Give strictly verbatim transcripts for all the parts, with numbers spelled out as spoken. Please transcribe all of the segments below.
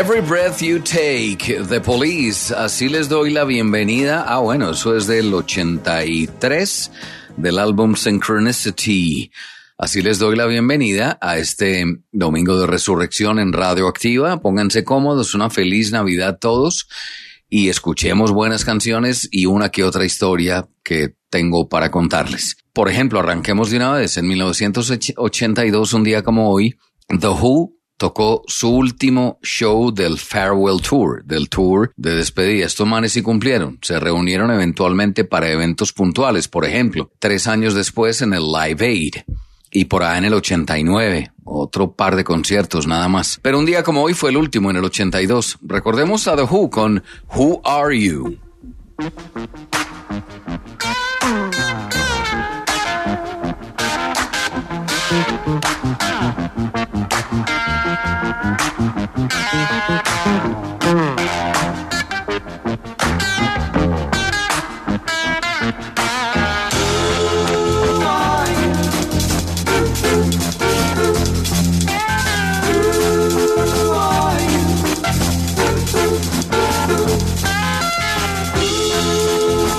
Every Breath You Take, The Police, así les doy la bienvenida. Ah, bueno, eso es del ochenta y tres, del álbum Synchronicity. Así les doy la bienvenida a este domingo de resurrección en Radio Activa. Pónganse cómodos, una feliz Navidad todos y escuchemos buenas canciones y una que otra historia que tengo para contarles. Por ejemplo, arranquemos de una vez. En mil novecientos ochenta y dos, un día como hoy, The Who tocó su último show del Farewell Tour, del tour de despedida. Estos manes sí cumplieron. Se reunieron eventualmente para eventos puntuales. Por ejemplo, tres años después en el Live Aid. Y por ahí en el ochenta y nueve, otro par de conciertos nada más. Pero un día como hoy fue el último, en el ochenta y dos. Recordemos a The Who con Who Are You? Who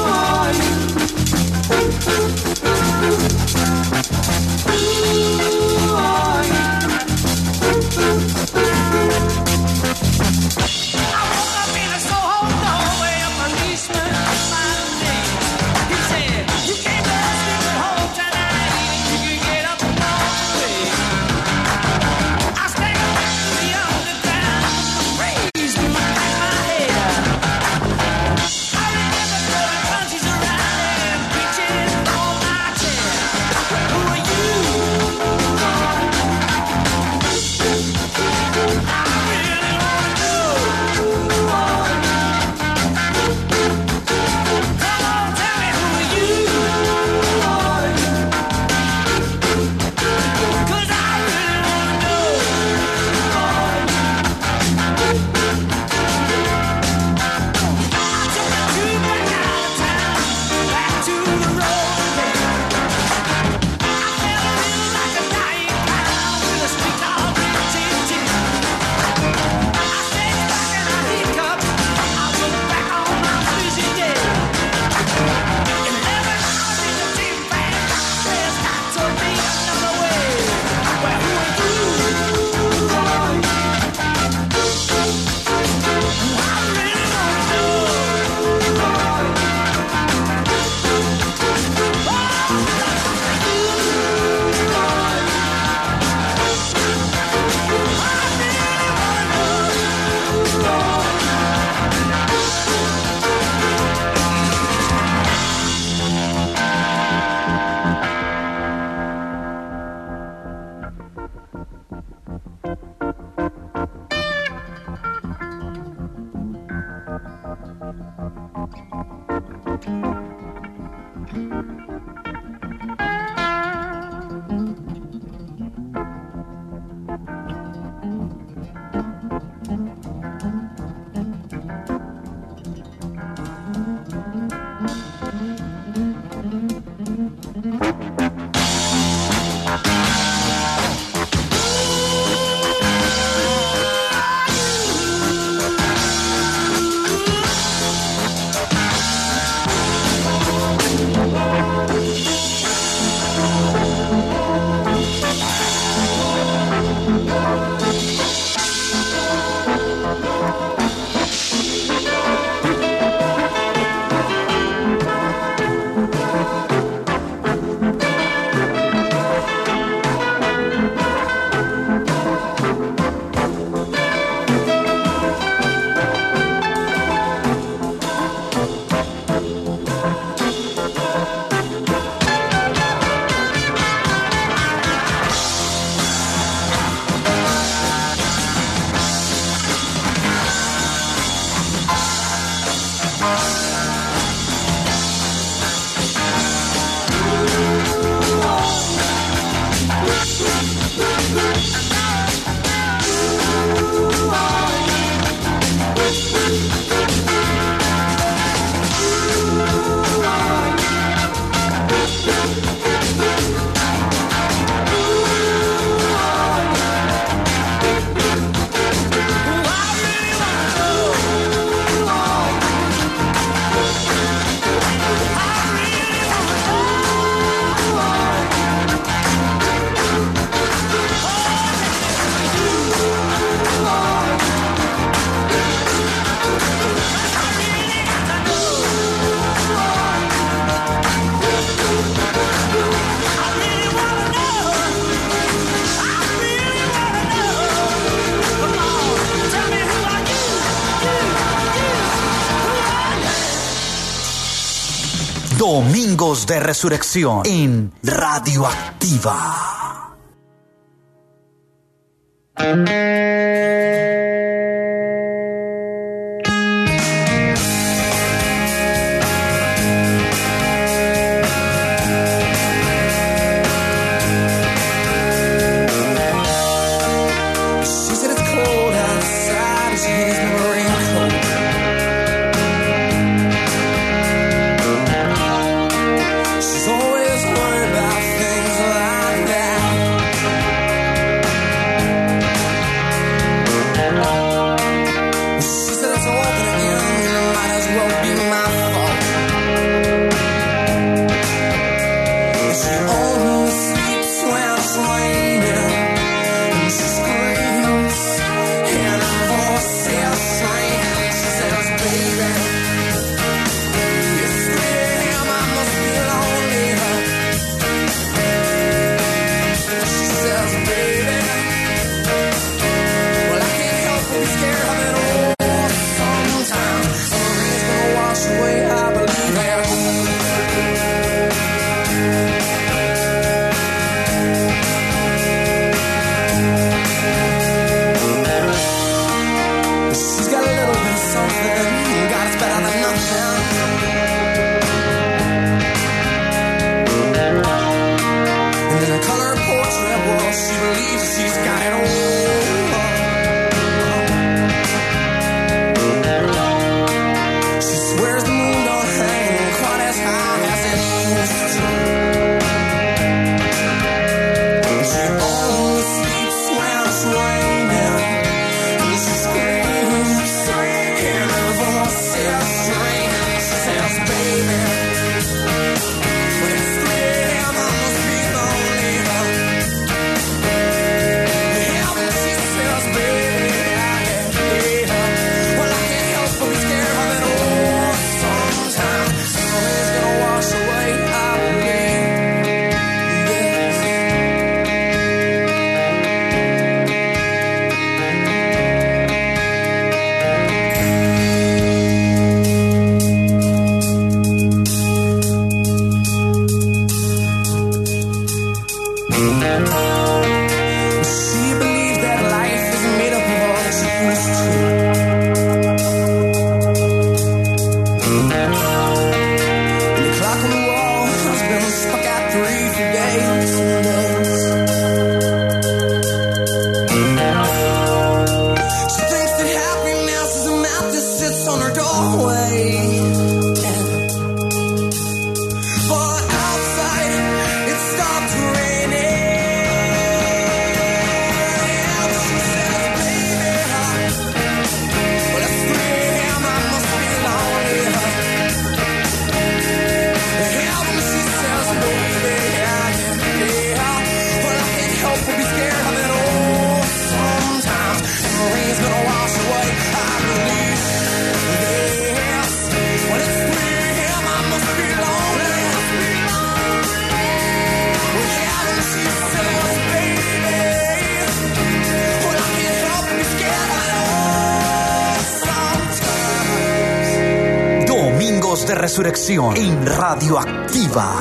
Domingos de Resurrección en Radioactiva. De Resurrección en Radioactiva.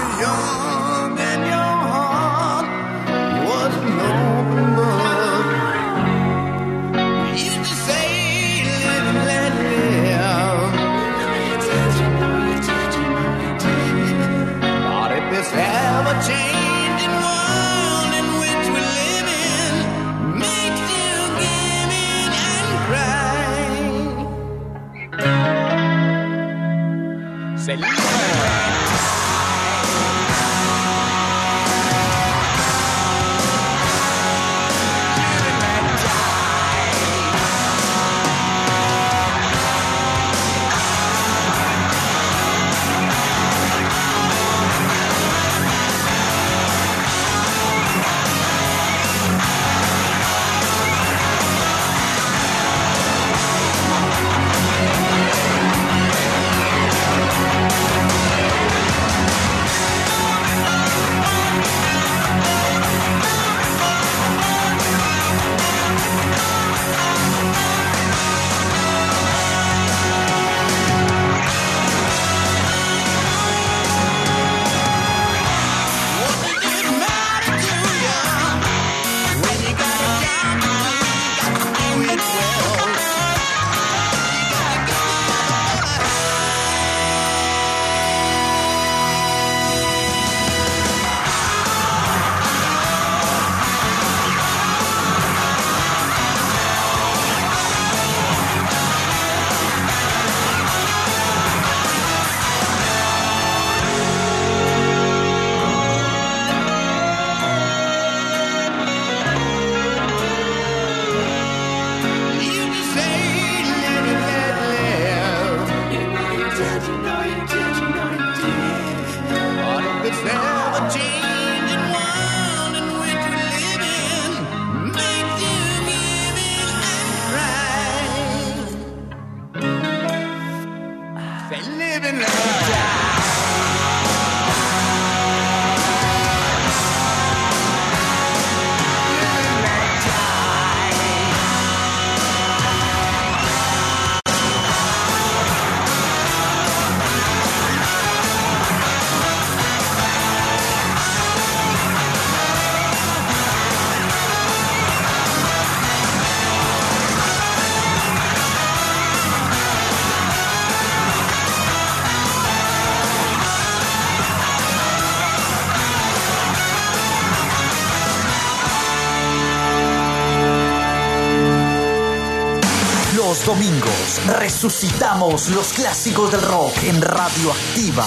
domingos resucitamos los clásicos del rock en Radioactiva.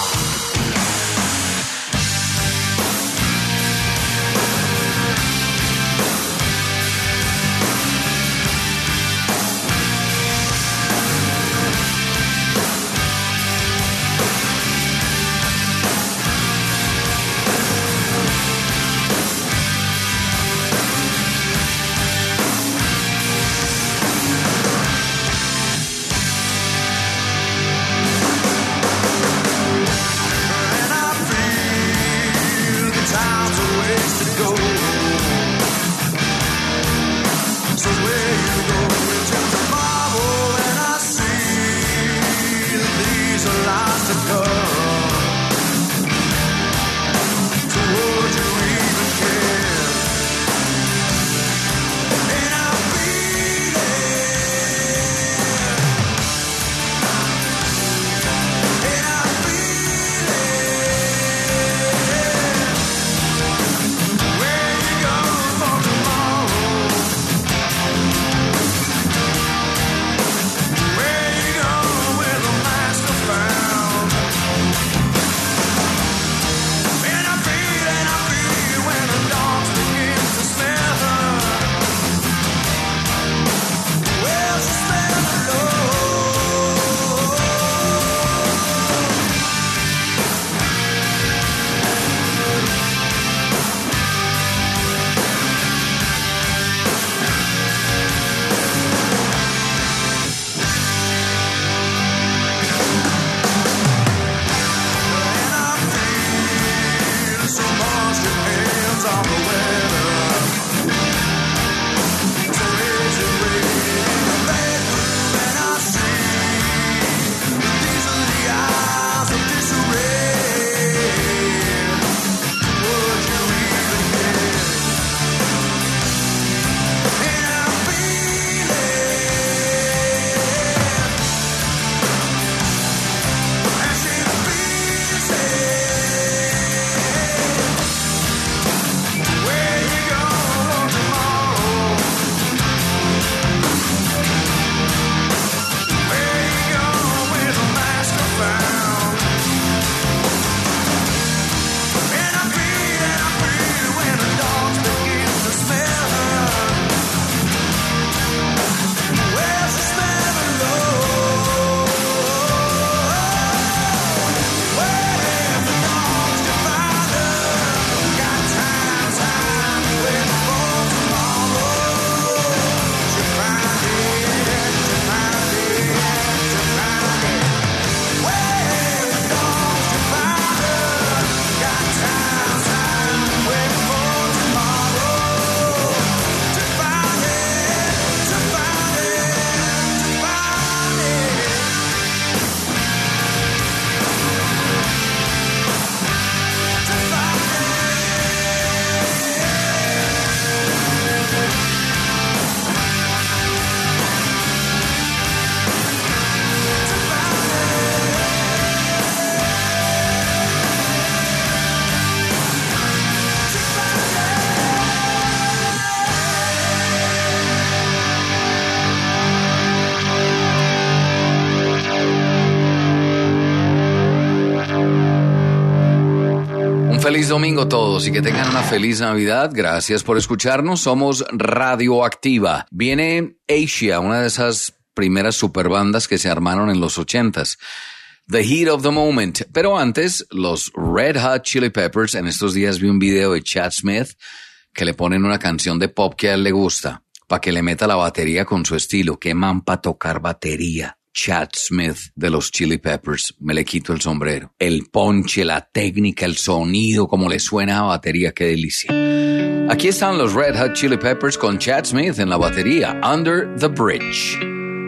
Feliz domingo todos y que tengan una feliz Navidad. Gracias por escucharnos. Somos Radioactiva. Viene Asia, una de esas primeras superbandas que se armaron en los ochentas. The Heat of the Moment. Pero antes, los Red Hot Chili Peppers. En estos días vi un video de Chad Smith que le ponen una canción de pop que a él le gusta, para que le meta la batería con su estilo. Qué man pa' tocar batería. Chad Smith de los Chili Peppers. Me le quito el sombrero. El ponche, la técnica, el sonido, como le suena a batería, qué delicia. Aquí están los Red Hot Chili Peppers con Chad Smith en la batería. Under the Bridge.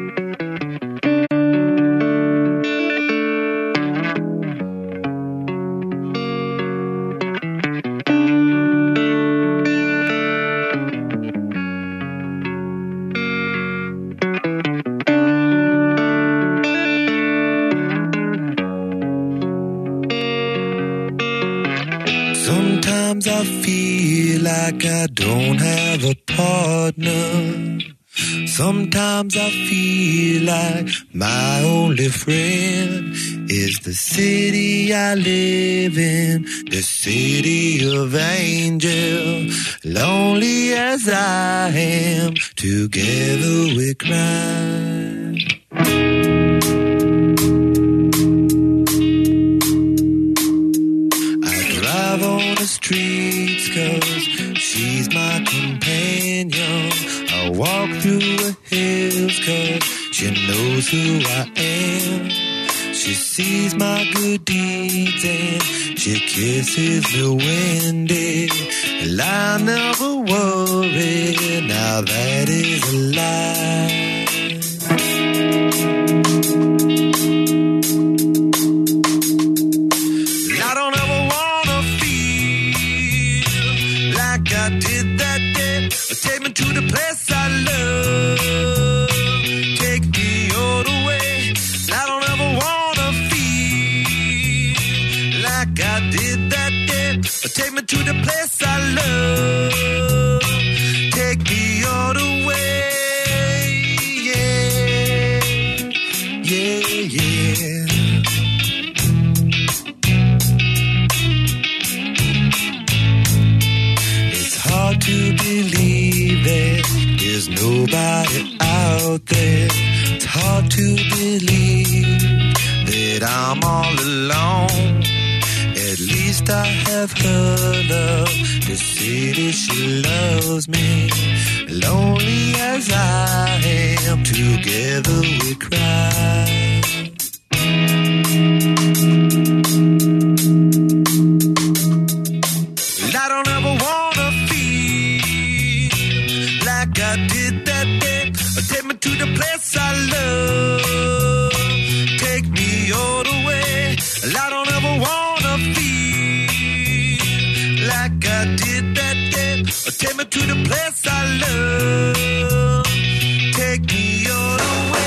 Sometimes I feel like I don't have a partner. Sometimes I feel like my only friend is the city I live in, the city of angels. Lonely as I am, together we cry. I drive on the streets 'cause she's my companion. I walk through the hills 'cause she knows who I am. She sees my good deeds and she kisses me windy. And I never worry, now that is a lie. I don't ever wanna feel like I did that day. Take me to the place I love. Take me all the way. I don't ever wanna feel like I did that day. Take me to the place I love. Take me all the way. Yeah, yeah, yeah. It's hard to believe that there's nobody out there. It's hard to believe that I'm all alone. At least I have her love. The city, she loves me. Lonely as I am, together we cry. I don't ever wanna feel like I did that day. Take me to the place I love. Take me all the way. I don't ever wanna feel like I did that day. Take me to the place I love. Take me all the way.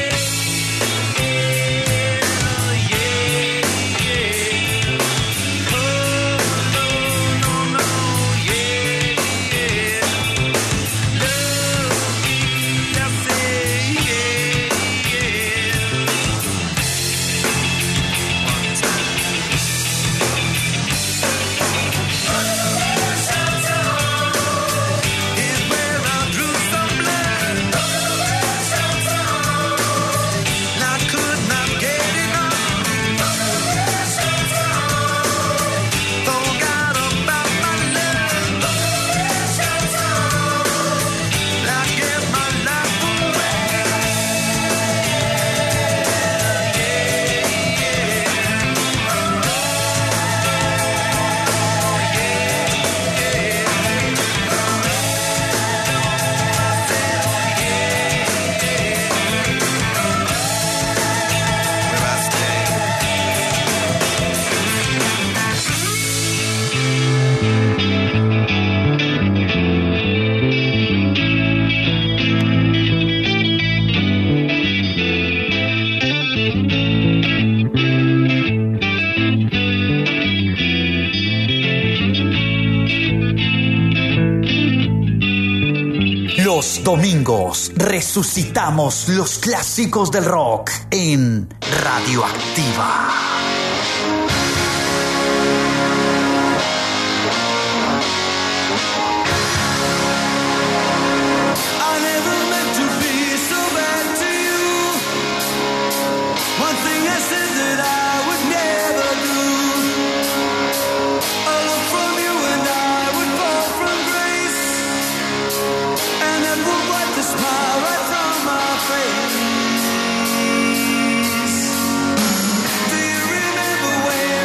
Los domingos resucitamos los clásicos del rock en Radioactiva. Do you remember when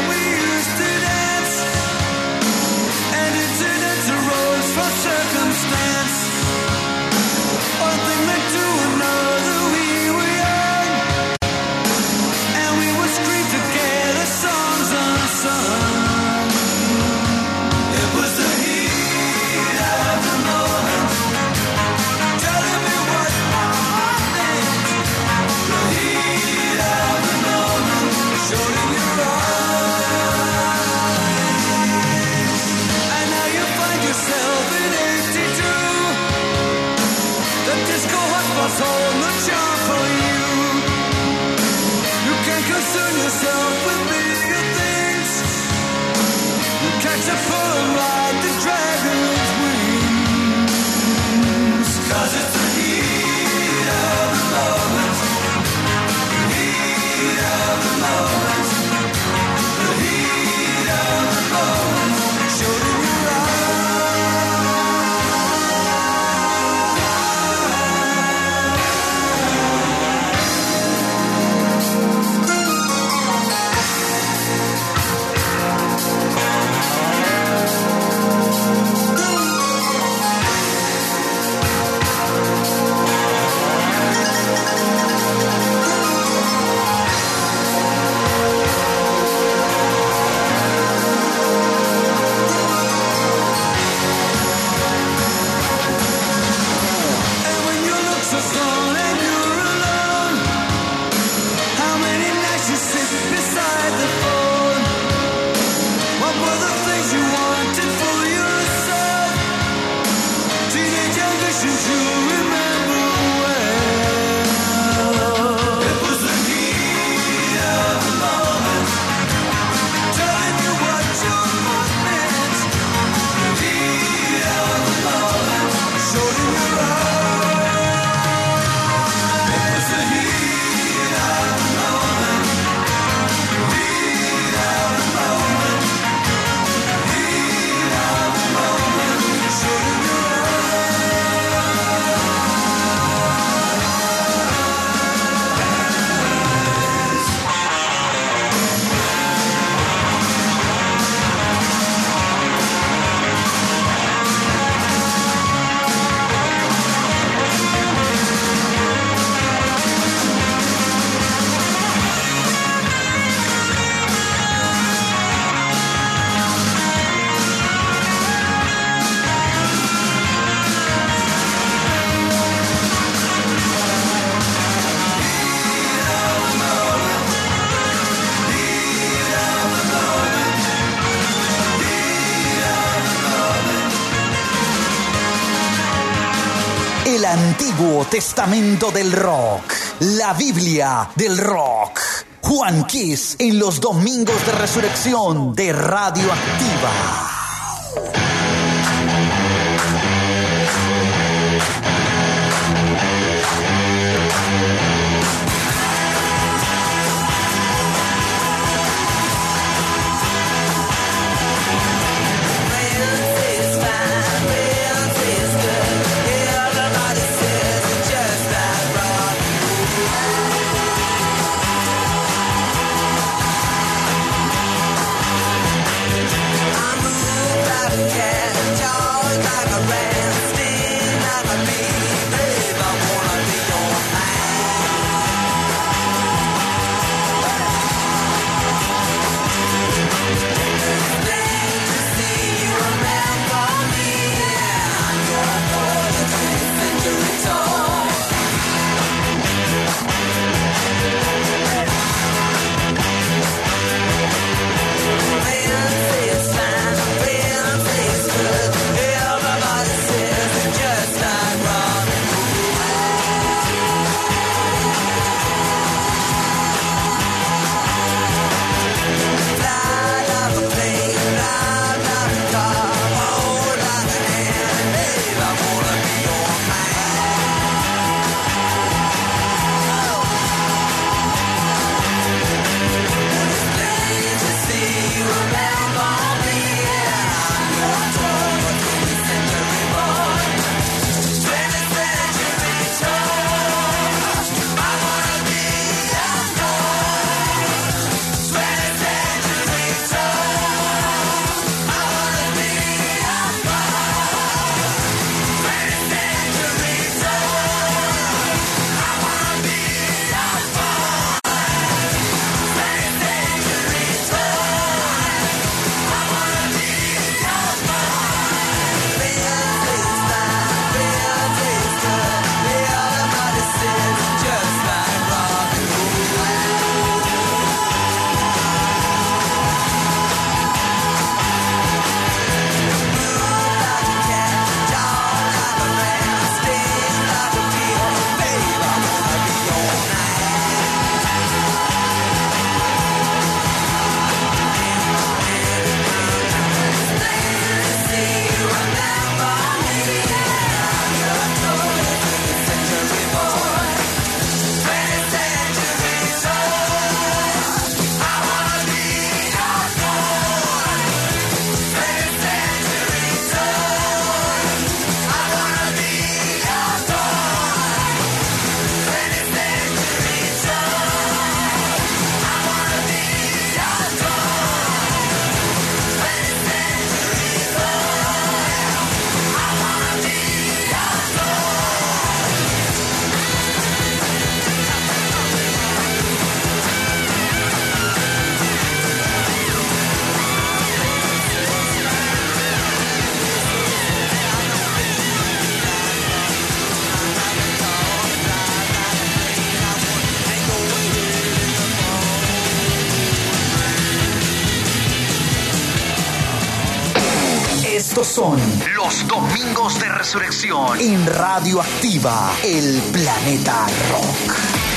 El Antiguo Testamento del Rock, la Biblia del Rock. Juan Kiss en los domingos de resurrección de Radioactiva. Yeah. Estos son los Domingos de Resurrección en Radio Activa, el planeta rock.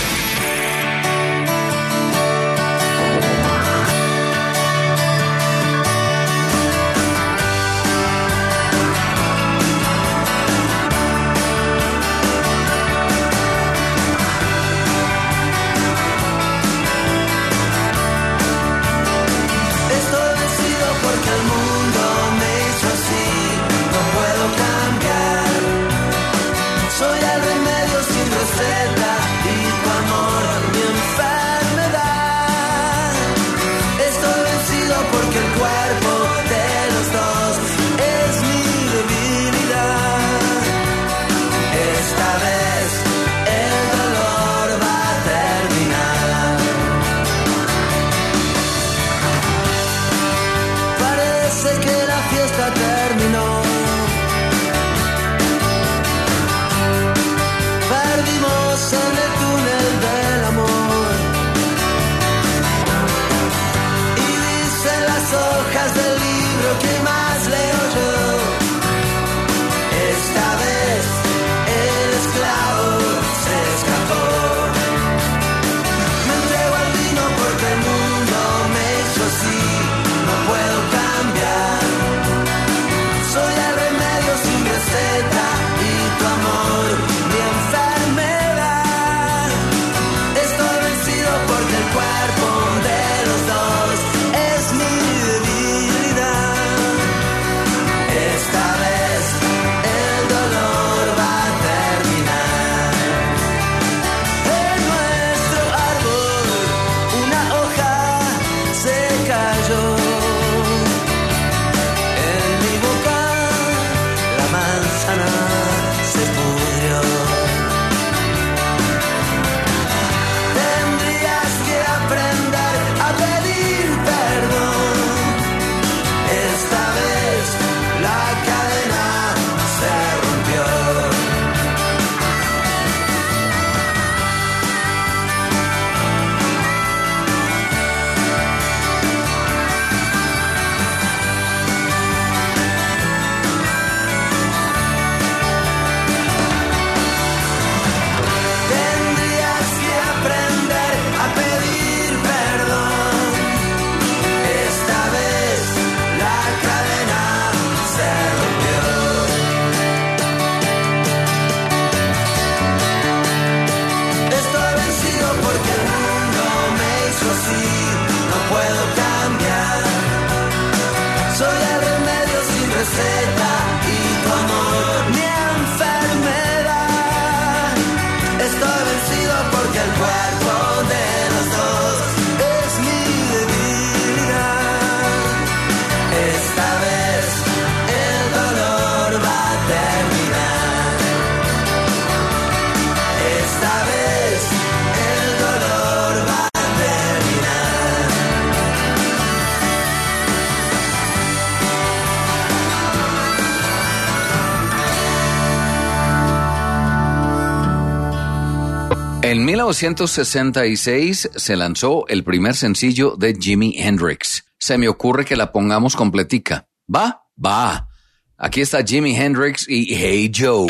En mil novecientos sesenta y seis se lanzó el primer sencillo de Jimi Hendrix. Se me ocurre que la pongamos completica. ¿Va? Va. Aquí está Jimi Hendrix y Hey Joe.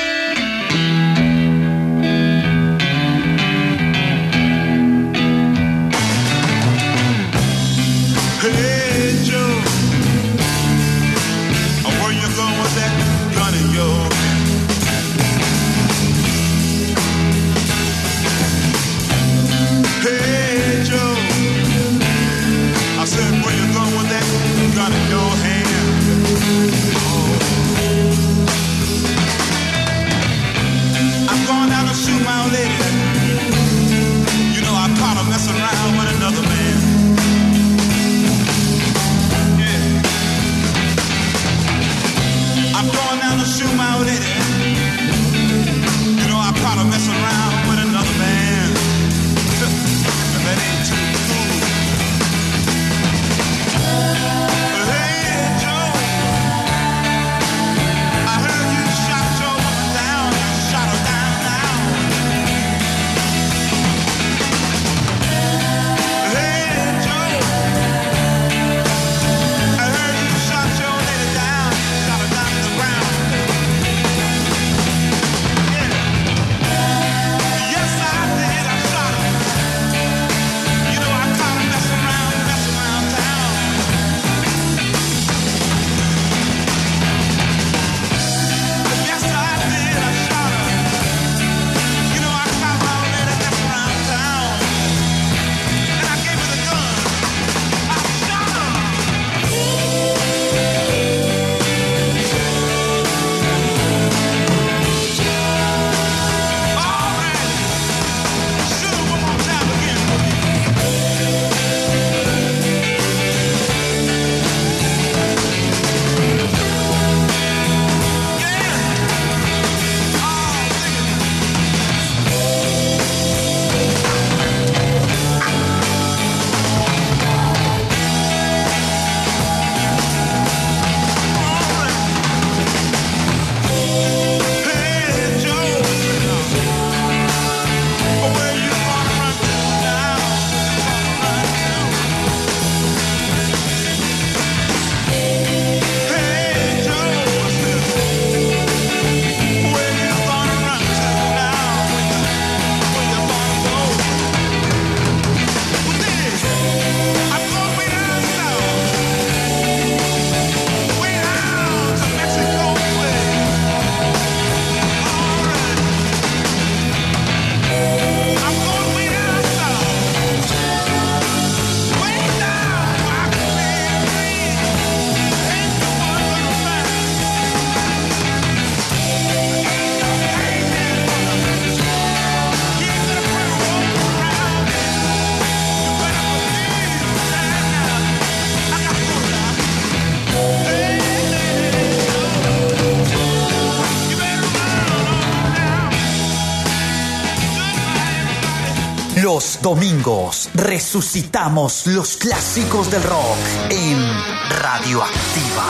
Hey Joe, where you going with that gun of yours? Hey Joe, I said, where you going with that gun in your hand? Oh. Los domingos resucitamos los clásicos del rock en Radioactiva.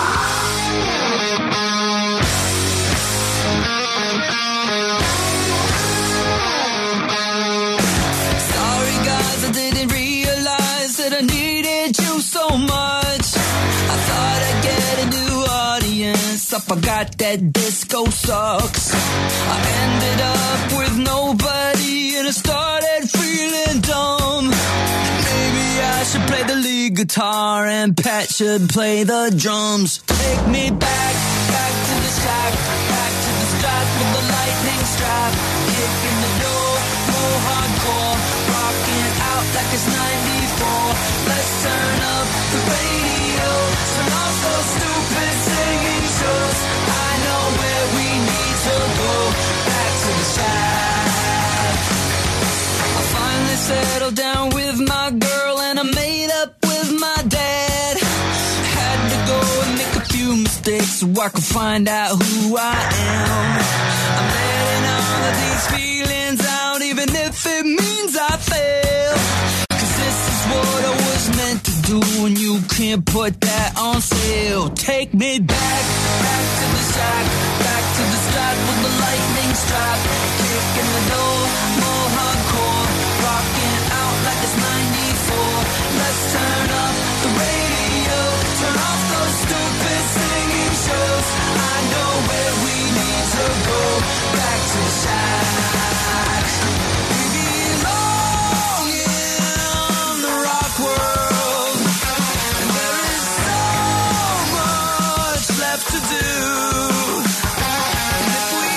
I needed you so much. I thought I'd get a new audience. I forgot that disco sucks. I ended up with nobody and I started feeling dumb. Maybe I should play the lead guitar and Pat should play the drums. Take me back, back to the shack, back to the start with the lightning strap. Kicking the door, more hardcore, rocking out like it's ninety-four. Let's turn up the radio, turn off those stupid singing shows. I know where we need to go, back to the shack. I finally settled down with my girl and I made up with my dad. Had to go and make a few mistakes so I could find out who I am. I'm letting all of these feelings out even if it means I fail. What I was meant to do, and you can't put that on sale. Take me back, back to the shack, back to the start with the lightning strap. Kicking the door, more hardcore, rocking out like it's ninety-four. Let's turn up the radio, turn off those stupid singing shows. I know where we need to go, back to the shack. We belong in the rock world, and there is so much left to do. And if we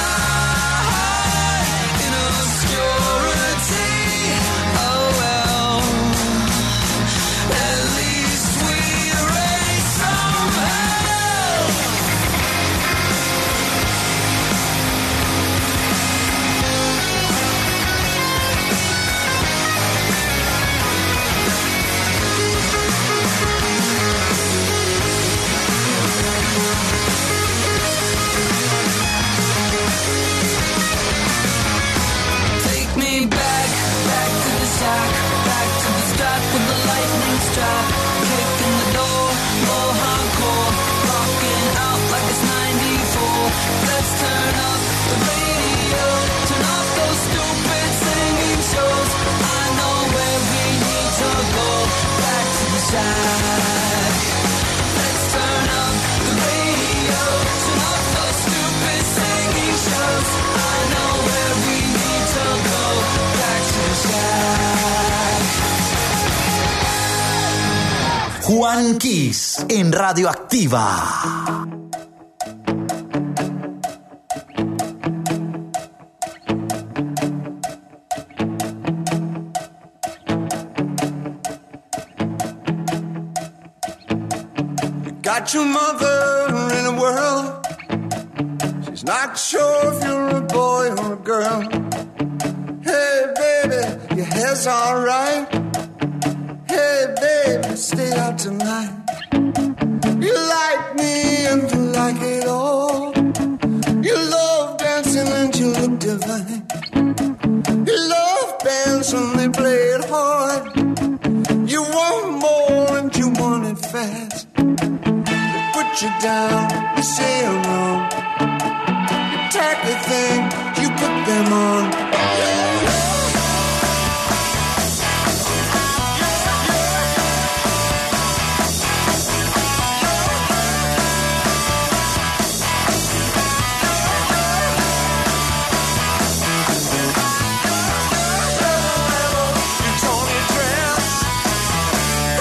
die in obscurity, oh well, at least we raise some hell. Take me back, back to the shack, back to the start with the lightning strap. Kicking the door, more hardcore, rocking out like it's ninety-four. Let's turn up the radio, turn off those stupid singing shows. I know where we need to go, back to the shack. Let's turn up the radio, turn off those stupid singing shows. I know where we need to go, back to the shack. Juan Kiss en Radioactiva. Got your mother in a whirl. She's not sure if you're a boy or a girl. Hey, baby, your hair's alright. Hey, baby, stay out tonight. You like me and you like it all. You love dancing and you look divine. You love bands when they play it hard. You want more and you want it fast. They put you down, you say you're wrong. You take the thing, you put them on.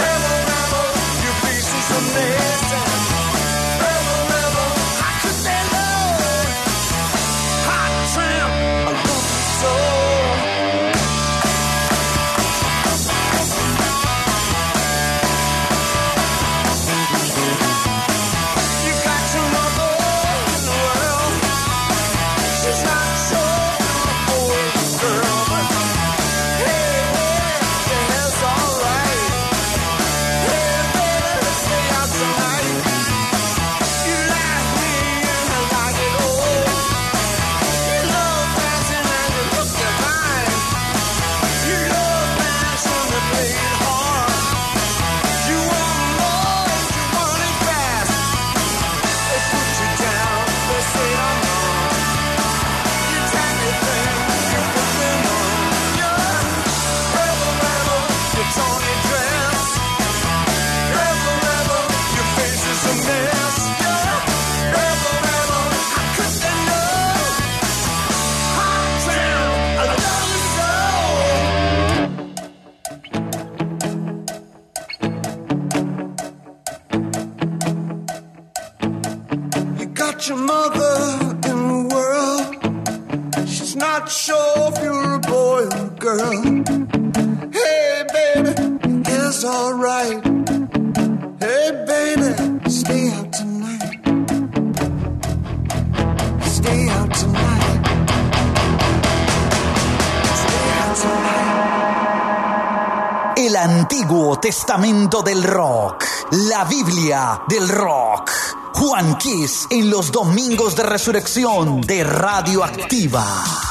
Rebel, rebel, you piece of some nation. Rebel, rebel, I could stand not sure if you're a boy or a girl. Hey, baby, it's alright. Hey, baby, stay out tonight. Stay out tonight. Stay out tonight. El Antiguo Testamento del Rock, la Biblia del Rock. Juan Kiss en los domingos de resurrección de Radioactiva.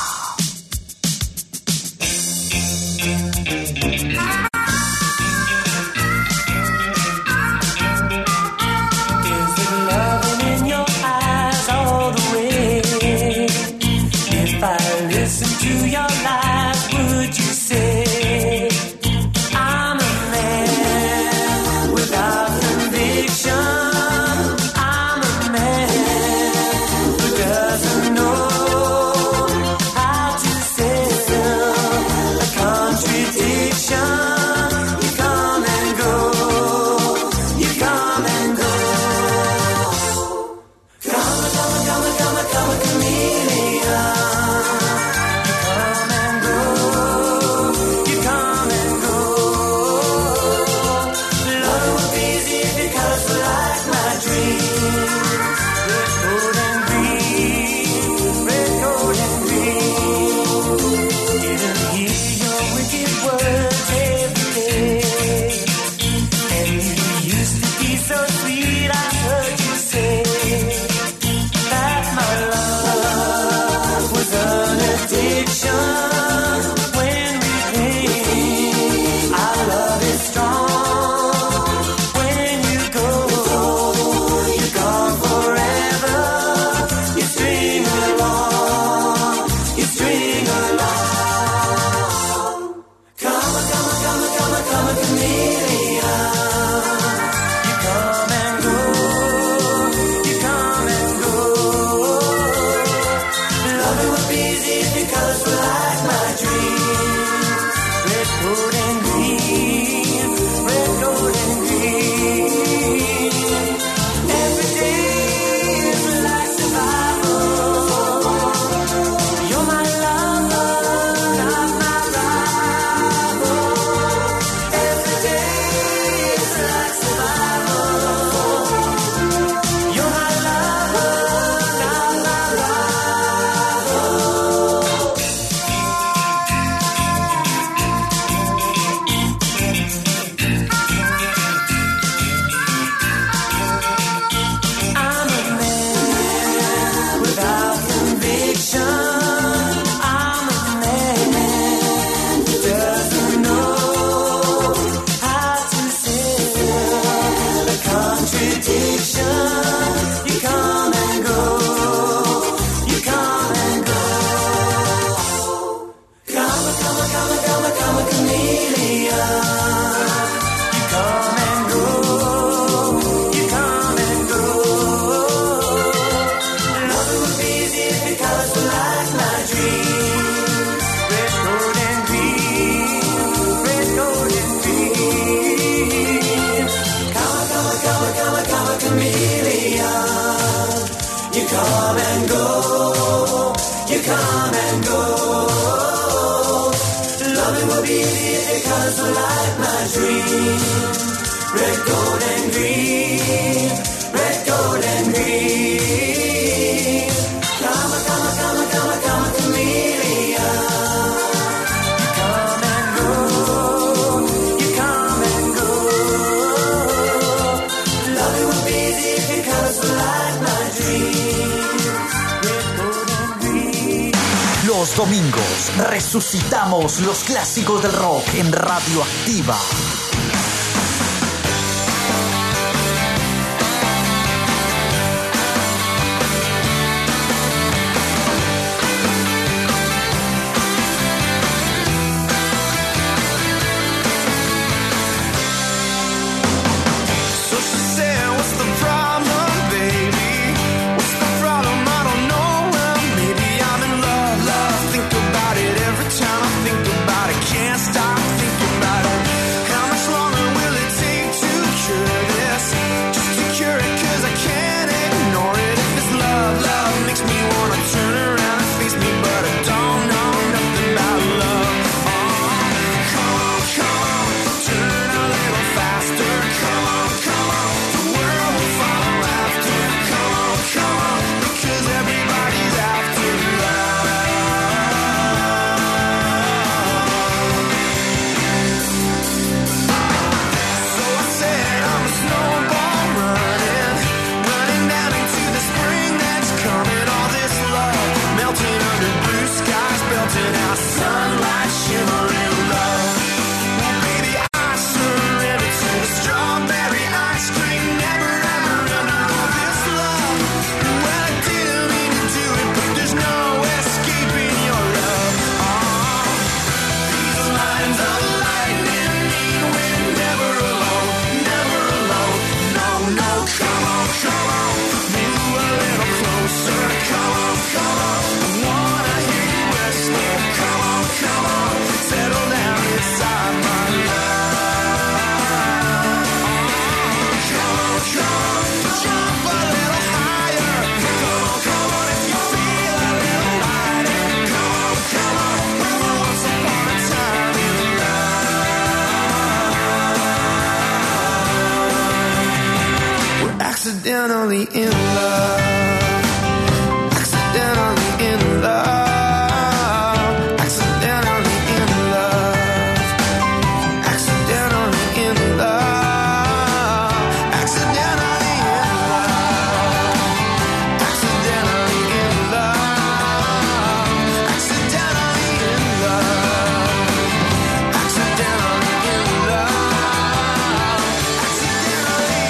Los domingos resucitamos los clásicos del rock en Radioactiva. Stop thinking about it. How much accidentally in love, accidentally in love, accidentally in love, accidentally in love, accidentally in love, accidentally in love, accidentally in love, accidentally in love, accidentally.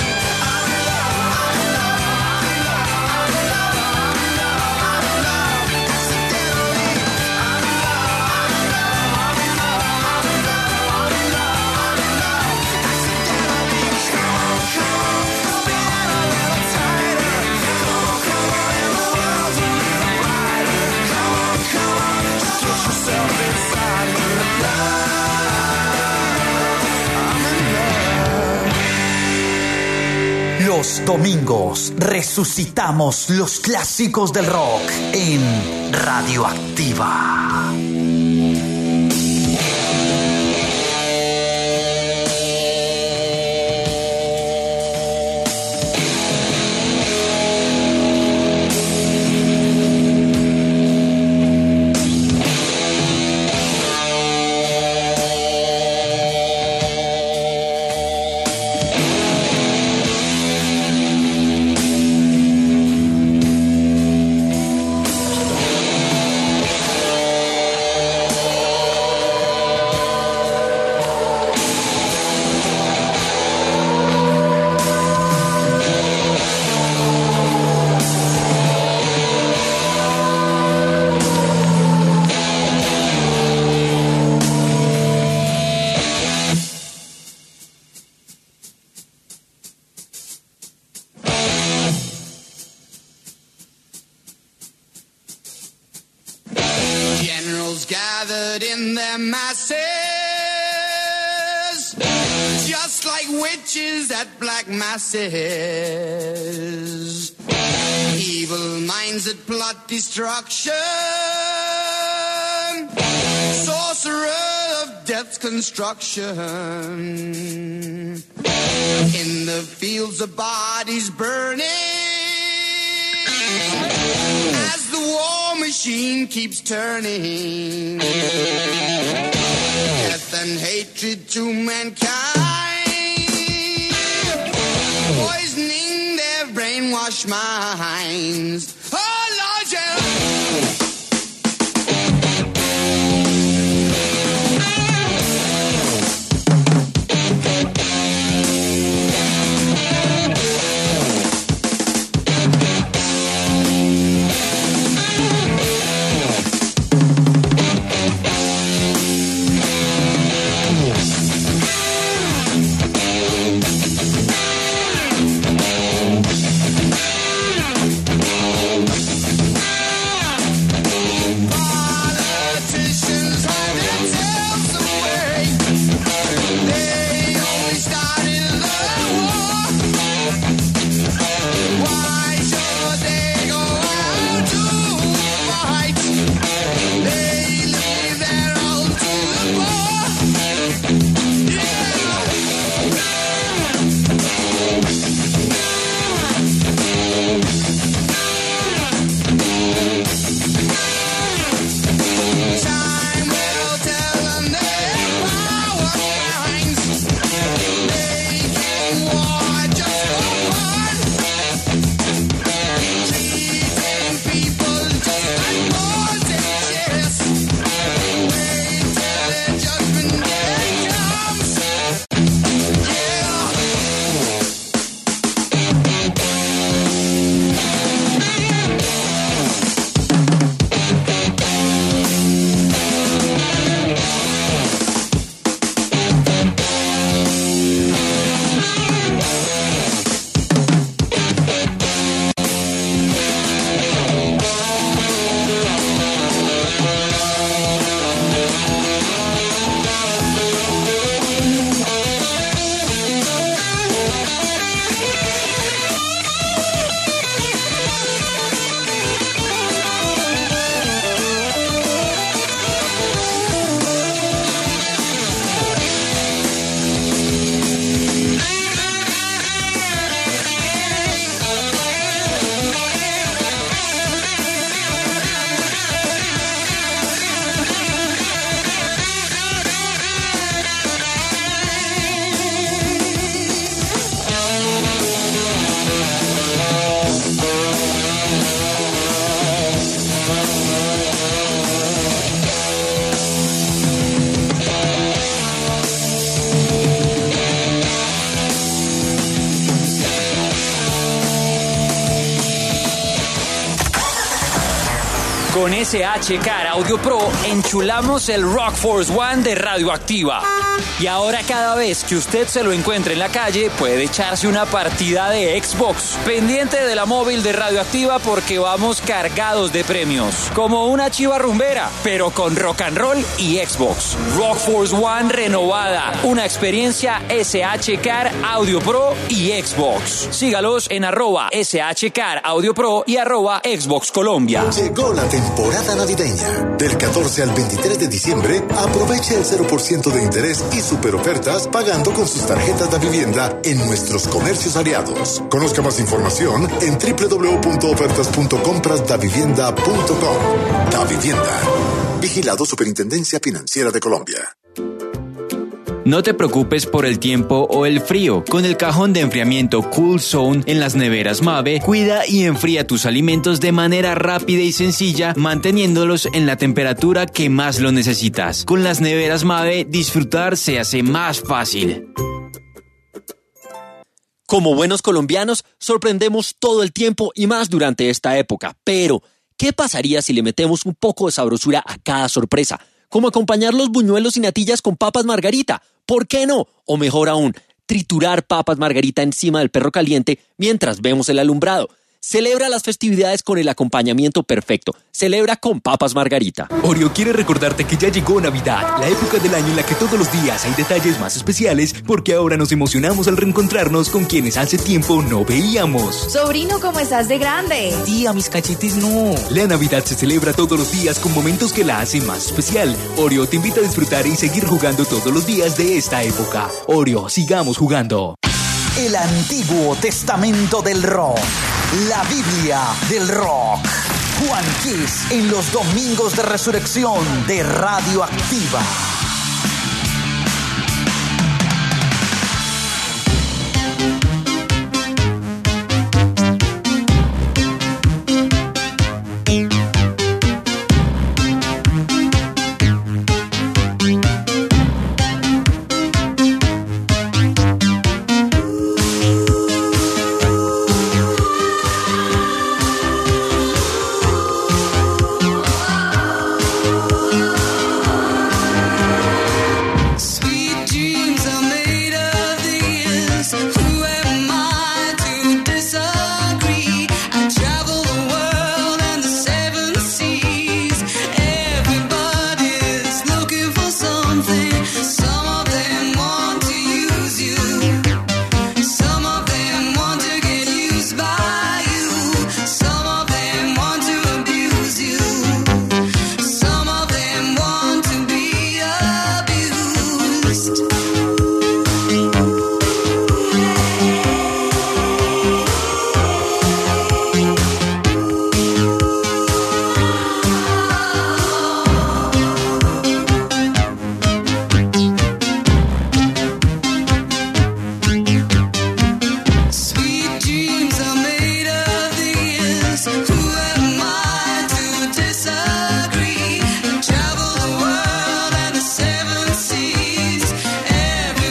Los domingos resucitamos los clásicos del rock en Radioactiva. Generals gathered in their masses, just like witches at black masses. Evil minds that plot destruction, sorcerer of death's construction. In the fields of bodies burning, as the war machine keeps turning, death and hatred to mankind, poisoning their brainwashed minds. Oh Lord, yeah. Con S H Car Audio Pro enchulamos el Rock Force One de Radioactiva. Y ahora cada vez que usted se lo encuentre en la calle puede echarse una partida de Xbox. Pendiente de la móvil de Radioactiva porque vamos cargados de premios. Como una chiva rumbera, pero con rock and roll y Xbox. Rock Force One renovada. Una experiencia S H Car Audio Pro y Xbox. Sígalos en arroba S H Car Audio Pro y arroba Xbox Colombia. Llegó la temporada navideña. Del catorce al veintitrés de diciembre, aproveche el cero por ciento de interés y super ofertas pagando con sus tarjetas de vivienda en nuestros comercios aliados. Conozca más información en doble u doble u doble u punto ofertas punto compras da vivienda punto com. Da Vivienda. Vigilado Superintendencia Financiera de Colombia. No te preocupes por el tiempo o el frío. Con el cajón de enfriamiento Cool Zone en las neveras Mave, cuida y enfría tus alimentos de manera rápida y sencilla, manteniéndolos en la temperatura que más lo necesitas. Con las neveras Mave, disfrutar se hace más fácil. Como buenos colombianos, sorprendemos todo el tiempo y más durante esta época. Pero, ¿qué pasaría si le metemos un poco de sabrosura a cada sorpresa? Como acompañar los buñuelos y natillas con papas margarita. ¿Por qué no? O mejor aún, triturar papas margarita encima del perro caliente mientras vemos el alumbrado. Celebra las festividades con el acompañamiento perfecto. Celebra con papas margarita. Oreo quiere recordarte que ya llegó Navidad, la época del año en la que todos los días hay detalles más especiales porque ahora nos emocionamos al reencontrarnos con quienes hace tiempo no veíamos. Sobrino, ¿cómo estás de grande? Tía, mis cachetes no. La Navidad se celebra todos los días con momentos que la hacen más especial. Oreo te invita a disfrutar y seguir jugando todos los días de esta época. Oreo, sigamos jugando. El Antiguo Testamento del Rock. La Biblia del Rock. Juan Kiss en los domingos de resurrección de Radioactiva.